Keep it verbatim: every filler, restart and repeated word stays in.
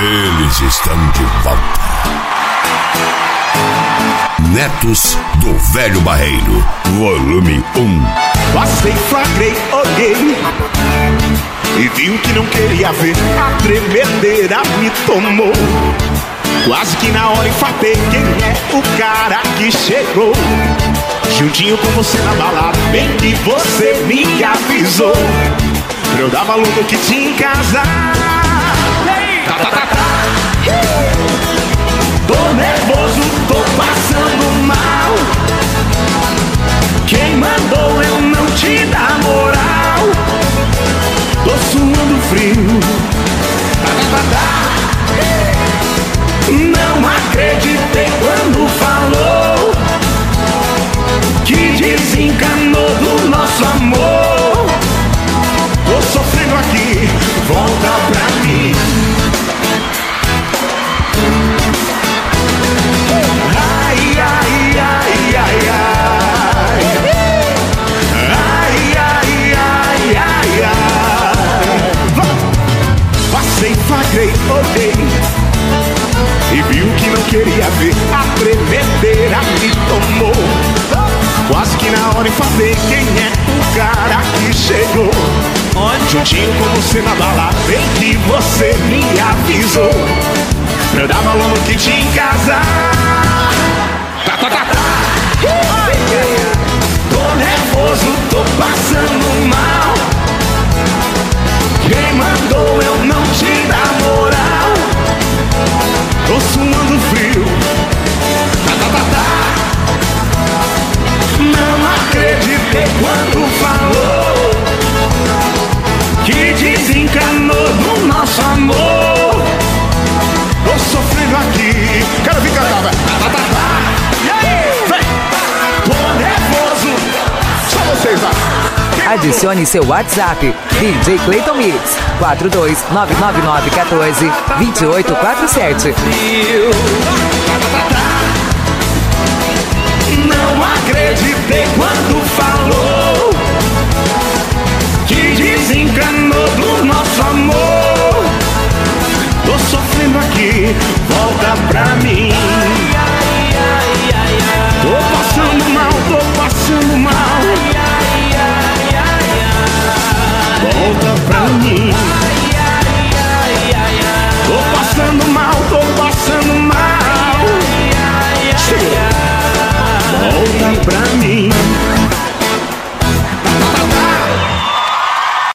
Eles estão de volta. Netos do Velho Barreiro, volume um. Passei, flagrei, olhei e vi o que não queria ver. A tremedeira me tomou. Quase que na hora enfatei. Quem é o cara que chegou juntinho com você na balada? Bem que você me avisou pra eu dar valor no que tinha em casa. Tá, tá, tá, tá. Tô nervoso, tô passando mal. Quem mandou eu não te dar moral? Tô suando frio. Tá, tá, tá, tá. Não acreditei quando falou que desencanou do nosso amor. Tô sofrendo aqui, volta pra mim. Ai, ai, ai, ai, ai. Ai, ai, ai, ai, ai. Passei, flagrei, olhei e viu que não queria ver. A tremedeira me tomou. Quase que na hora enfadei. Quem é o cara que chegou juntinho com você na balada? Bem que você me avisou pra eu dar valor no que tinha em casa. Tá, tá, tá, tá. Tô nervoso, tô passando mal. Quem mandou eu não te dar moral? Tô suando frio. Tá, tá, tá, tá. Não acreditei quando falou que desencanou do nosso amor. Tô sofrendo aqui. Quero vir cantar, vai. Tá, tá, tá, tá. E aí? Vem. Tô nervoso. Só vocês, vai. Adicione seu WhatsApp D J Clayton Mix quatro dois nove nove nove um quatro dois oito quatro sete. Não acreditei quando falou que desencanou do nosso amor. Tô sofrendo aqui, volta pra mim. Tô passando mal, tô passando mal. Volta pra mim.